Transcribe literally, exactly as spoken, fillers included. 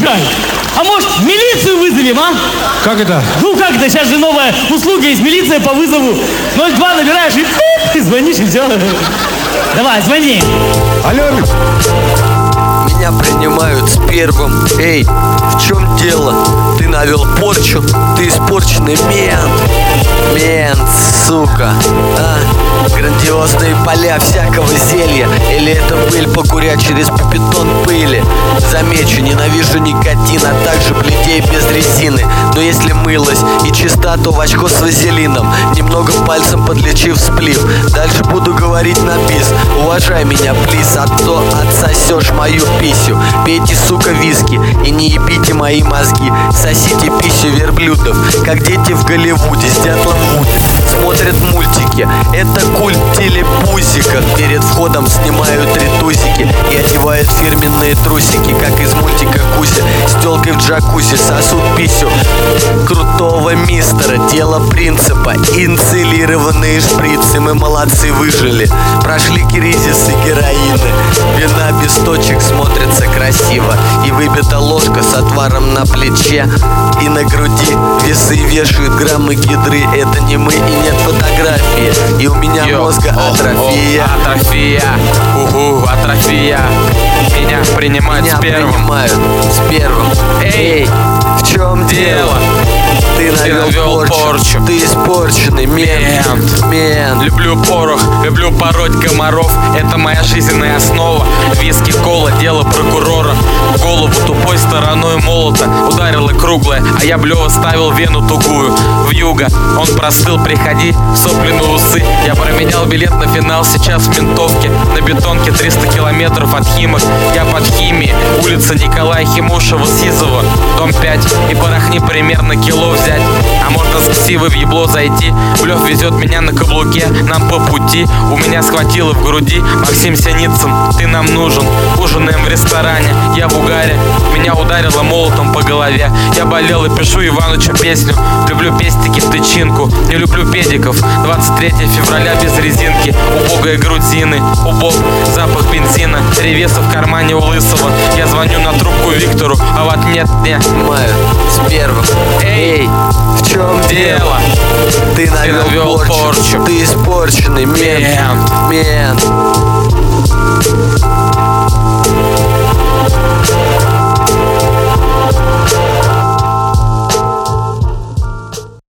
Михаил, а может милицию вызовем, а? Как это? Ну как это, сейчас же новая услуга есть, милиция по вызову. ноль два набираешь и, и звонишь, и все. Давай, звони. Алло. Меня принимают с первым. Эй, в чем дело? Ты навел порчу, ты испорченный мент. Мент, сука. А, грандиозные поля всякого зелья. Или это пыль, покуря через папитон пыли. Замечу, ненавижу никотин, а также бледей без резины. Но если мылась и чиста, то в очко с вазелином, немного пальцем подлечив сплив. Дальше буду говорить на бис. Уважай меня, плиз, а то отсосешь мою писю. Пейте, сука, виски и не ебите мои мозги. Сосите писю верблюдов, как дети в Голливуде с дятлом Вуди. Смотрят мультики, это культ телепузиков. Перед входом снимают ритузики и одевают фирменные трусики, как из мультика Куся. С тёлкой в джакузи сосут писю крутого мистера. Дело принципа, инцелированные шприцы. Мы молодцы, выжили, прошли кризисы героины. Вина без точек смотрится красиво, и выбита ложка с отваром на плече. И на груди весы вешают граммы гидры. Это не мы и нет фотографии. И у меня Йо, мозга о, атрофия о, Атрофия, угу, атрофия. Меня принимают меня с первым принимают с первым. Эй, в чем дело? Ты навел, ты навел порчу. порчу Ты испорченный мент. Мент. Мент. Люблю порох, люблю пороть комаров. Это моя жизненная основа. Виски, кола, дело прокурора. В голову тупой стороной молота ударила круглая, а я блёво ставил вену тугую. Вьюга, он простыл, приходи, сопли на усы. Я променял билет на финал, сейчас в ментовке. На бетонке триста километров от Химок. Я под химией, улица Николая Химушева, Сизова, дом пять. И порохни примерно кило взять. А можно с ксивой в ебло зайти. Блёв везет меня на каблуке, нам по пути. У меня схватило в груди. Максим Синицын, ты нам нужен. Ужинаем в ресторане, я в угаре. Меня ударило молотом по голове. Я болел и пишу Иванычу песню. Люблю пестики в тычинку, не люблю педиков. Двадцать третьего февраля без резинки. Убогая грудины, убог, запах бензина. Ревеса в кармане у лысого. Я звоню на трубку Виктору, а вот нет, не Маю с первым. Эй, в чем дело? Ты навел, Ты навел порчу. порчу. Ты испорченный мент. Мент. Мент.